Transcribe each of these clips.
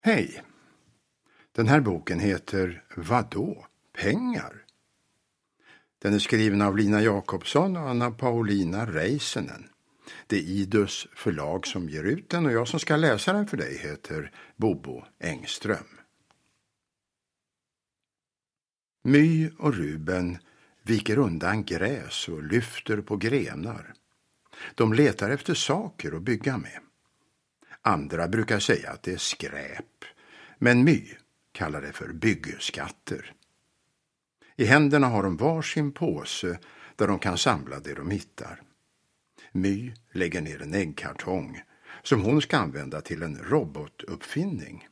Hej! Den här boken heter Vadå? Pengar? Den är skriven av Lina Jakobsson och Anna-Paulina Räisänen. Det är Idus förlag som ger ut den och jag som ska läsa den för dig heter Bobo Engström. My och Ruben viker undan gräs och lyfter på grenar. De letar efter saker att bygga med. Andra brukar säga att det är skräp, men My kallar det för byggeskatter. I händerna har de varsin påse där de kan samla det de hittar. My lägger ner en äggkartong som hon ska använda till en robotuppfinning.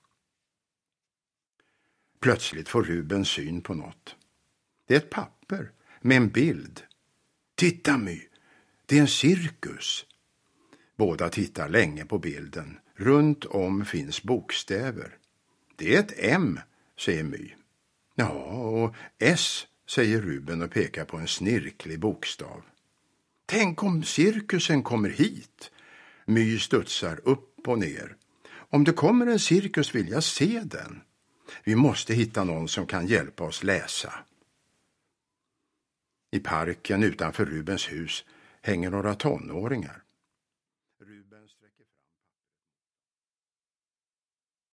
Plötsligt får Ruben syn på något. Det är ett papper med en bild. Titta My, det är en cirkus. Båda tittar länge på bilden. Runt om finns bokstäver. Det är ett M, säger My. Ja, och S, säger Ruben och pekar på en snirklig bokstav. Tänk om cirkusen kommer hit. My studsar upp och ner. Om det kommer en cirkus vill jag se den. Vi måste hitta någon som kan hjälpa oss läsa. I parken utanför Rubens hus hänger några tonåringar.